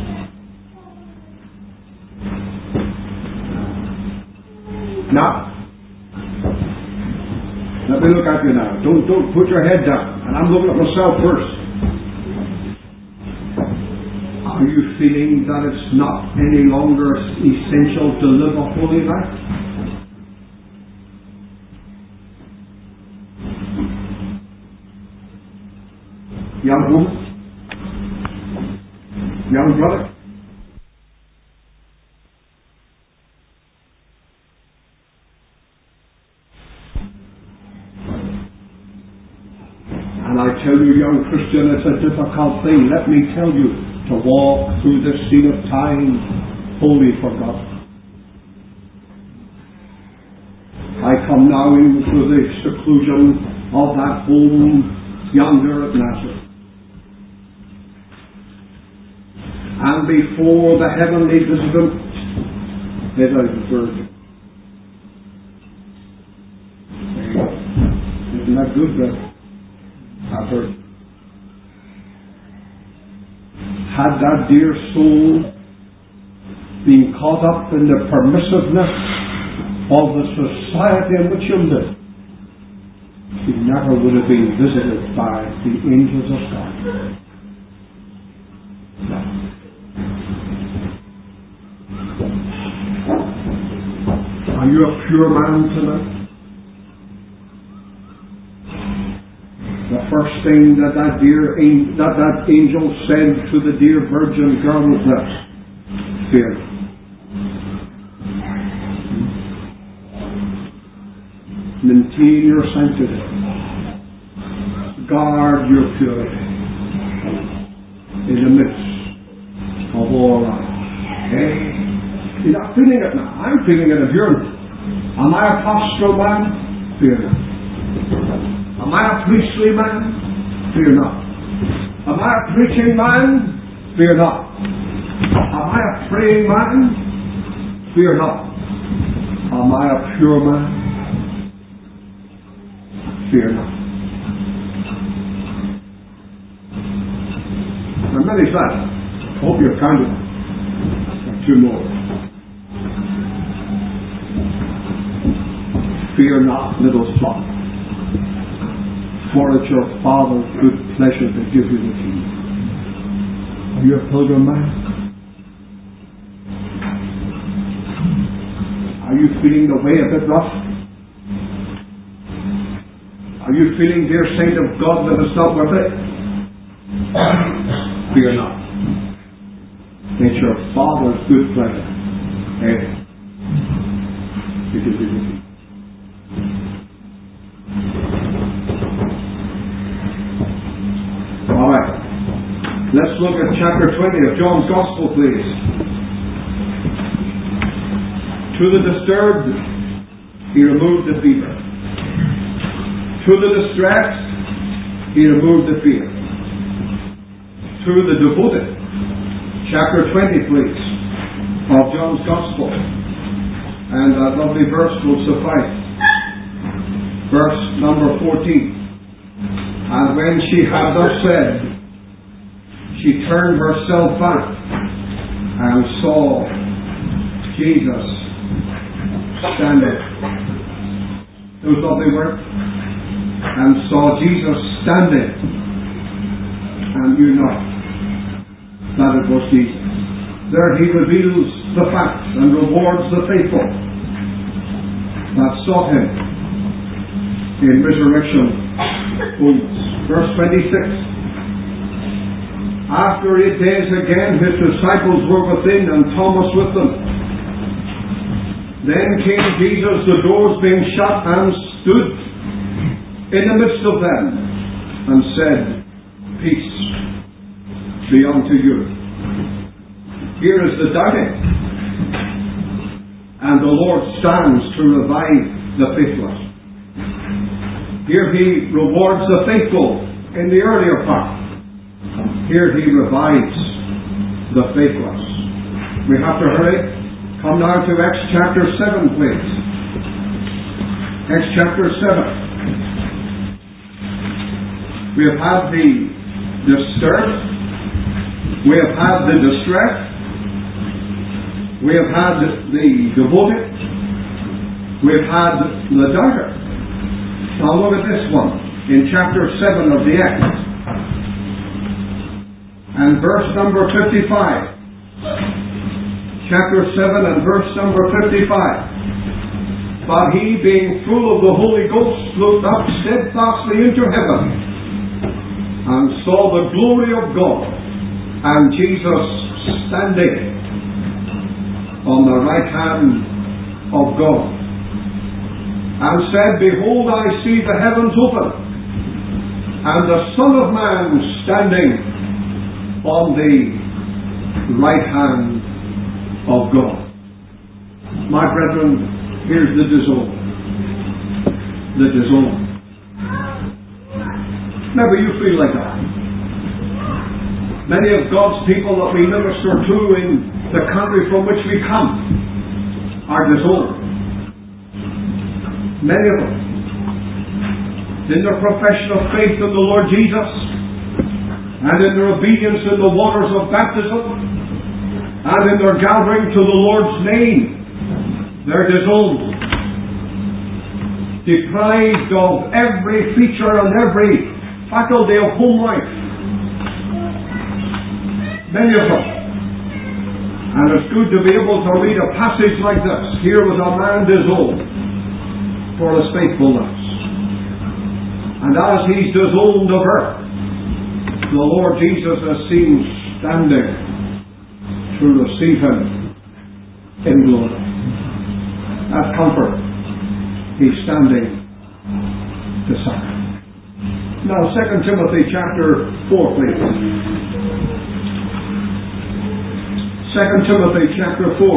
Now, let me look at you now. Don't put your head down. And I'm looking at myself first. Are you feeling that it's not any longer essential to live a holy life? Young woman? Young brother? And I tell you, young Christian, it's a difficult thing. Let me tell you, to walk through this scene of time holy for God. I come now into the seclusion of that home yonder at Nazareth. And before the heavenly visitant is a virgin. my good brethren, I've heard. Had that dear soul been caught up in the permissiveness of the society in which you live, he never would have been visited by the angels of God. No. Are you a pure man tonight? The first thing that angel said to the dear virgin girl was this: fear. Maintain your sanctity. Guard your purity in the midst of all life. Hey, you're not feeling it now. I'm feeling it if you're not. Am I a pastoral man? Fear not. Am I a priestly man? Fear not. Am I a preaching man? Fear not. Am I a praying man? Fear not. Am I a pure man? Fear not. Now many thanks. I hope you've counted them. Two more. Fear not, little flock, for it's your Father's good pleasure to give you the kingdom. Are you a pilgrim man? Are you feeling the way a bit rough? Are you feeling, dear saint of God, that it's not worth it? Fear not. It's your Father's good pleasure. To give you the kingdom. Alright. Let's look at chapter 20 of John's Gospel, please. To the disturbed, he removed the fever. To the distressed, he removed the fear. To the devoted, chapter 20, please, of John's Gospel. And that lovely verse will suffice. Verse number 14. And when she had thus said, she turned herself back and saw Jesus standing. Those lovely words. And saw Jesus standing, and knew not that it was Jesus. There he reveals the facts and rewards the faithful that sought him in resurrection fullness. Verse 26. After 8 days again his disciples were within, and Thomas with them. Then came Jesus, the doors being shut, and stood in the midst of them, and said, Peace be unto you. Here is the doubting, and the Lord stands to revive the faithless. Here he rewards the faithful in the earlier part. Here he revives the faithless. We have to hurry. Come now to Acts chapter 7, please. Acts chapter 7. We have had the disturbed, we have had the distressed, we have had the devoted, we have had the doubter. Now look at this one in chapter 7 of the Acts and verse number 55. Chapter 7 and verse number 55. But he, being full of the Holy Ghost, looked up steadfastly into heaven, and saw the glory of God, and Jesus standing on the right hand of God, and said, Behold, I see the heavens open, and the Son of Man standing on the right hand of God. My brethren, here's the dissolve. The dissolve. Maybe you feel like that. Many of God's people that we minister to in the country from which we come are disowned. Many of them. in their profession of faith in the Lord Jesus, and in their obedience in the waters of baptism, and in their gathering to the Lord's name, they're disowned, deprived of every feature and every faculty of home life. Many of them. And it's good to be able to read a passage like this. Here was a man disowned for his faithfulness. And as he's disowned of earth, the Lord Jesus is seen standing to receive him in glory. That comfort, he's standing to suffer. Now 2 Timothy chapter 4, please. 2 Timothy chapter 4.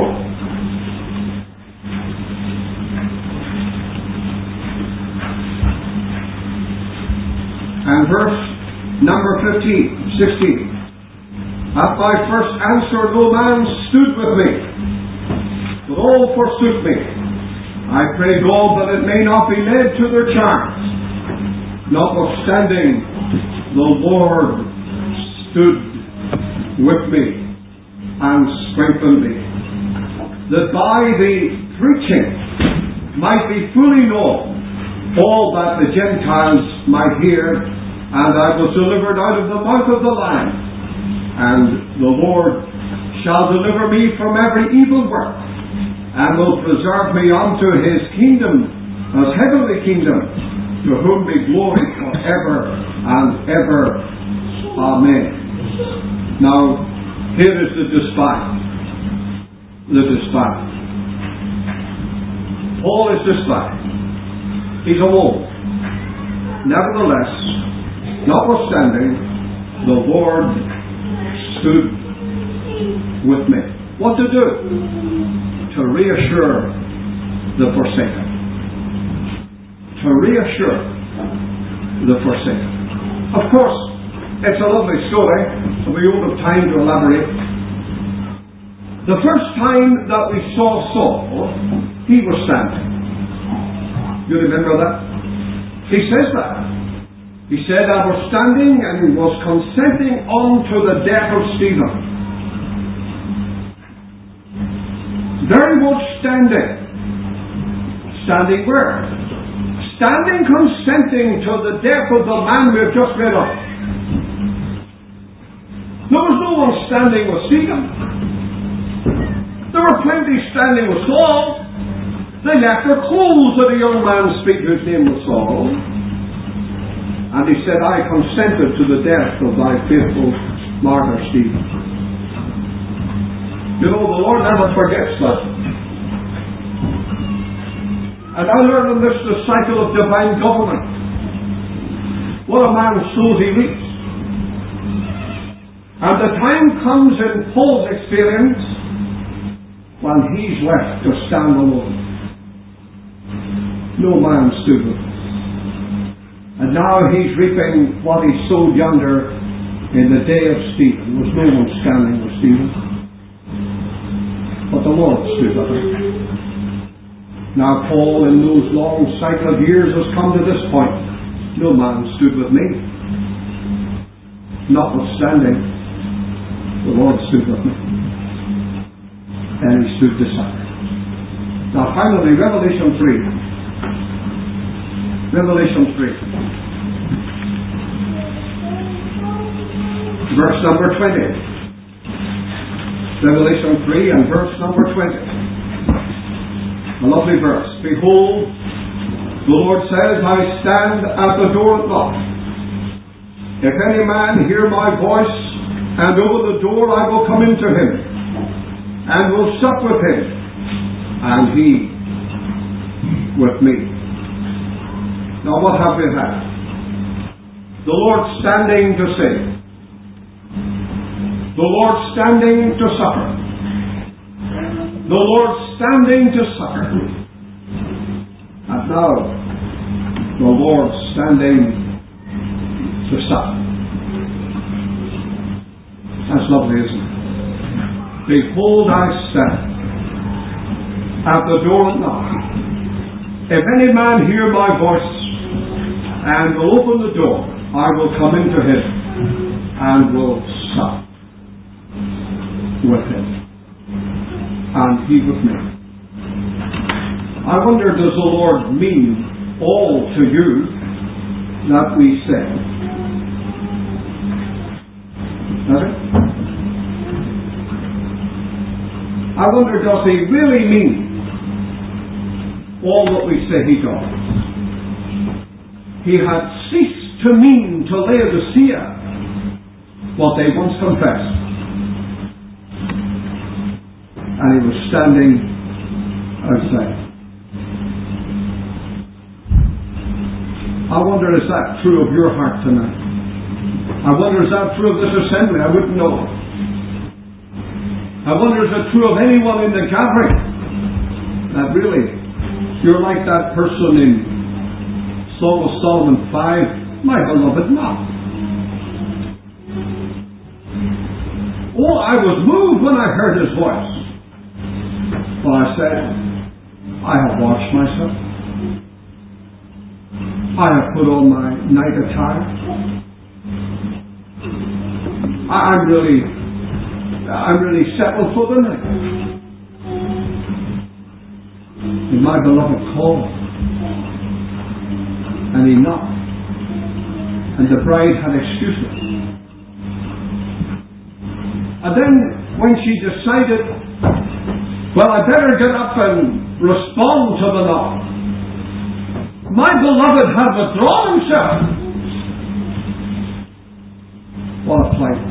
And verse number 16. At my first answer no man stood with me, but all forsook me. I pray God that it may not be led to their charms. Notwithstanding, the Lord stood with me and strengthened me, that by the preaching might be fully known all that the Gentiles might hear, and I was delivered out of the mouth of the lion, and the Lord shall deliver me from every evil work, and will preserve me unto his kingdom, his heavenly kingdom, to whom be glory forever and ever. Amen. Now, here is the despised. The despised. Paul is despised. He's alone. Nevertheless, notwithstanding, the Lord stood with me. What to do? To reassure the forsaken. To reassure the forsaken. Of course, it's a lovely story, and we won't have time to elaborate. The first time that we saw Saul, he was standing. You remember that? He says that. He said, I was standing and was consenting unto the death of Stephen. Very much standing. Standing where? Standing consenting to the death of the man we have just read of. There was no one standing with Stephen. There were plenty standing with Saul. They left their clothes at a young man's feet whose name was Saul. And he said, I consented to the death of thy faithful martyr Stephen. You know, the Lord never forgets that. And I learned in this the cycle of divine government. What a man sows he reaps. And the time comes in Paul's experience when he's left to stand alone. No man stood with him. And now he's reaping what he sowed yonder in the day of Stephen. There was no one standing with Stephen. But the Lord stood with him. Now Paul, in those long cycle of years, has come to this point. No man stood with me. Notwithstanding, the Lord stood with me. And he stood beside me. Now finally, Revelation 3. Revelation 3. Verse number 20. Revelation 3 and verse number 20. A lovely verse. Behold, the Lord says, I stand at the door and knock. If any man hear my voice, and over the door I will come into him, and will sup with him, and he with me. Now what have we had? The Lord standing to save. The Lord standing to suffer. The Lord standing to succor. And now, the Lord standing to suffer. That's lovely, isn't it? Behold, I stand at the door and knock. If any man hear my voice, and will open the door, I will come into him and will sup with him, and he with me. I wonder, does the Lord mean all to you that we say? Does it? I wonder, does he really mean all that we say he does? He had ceased to mean to Laodicea what they once confessed. And he was standing outside. I wonder, is that true of your heart tonight? I wonder, is that true of this assembly? I wouldn't know. I wonder, is it true of anyone in the gathering? That really, you're like that person in Song of Solomon 5, my beloved not. Oh, I was moved when I heard his voice. But I said, I have washed myself. I have put on my night attire. I'm really settled for the night. And my beloved called. And he knocked. And the bride had excuses. And then when she decided, well, I better get up and respond to the knock, my beloved had withdrawn himself. What a plight.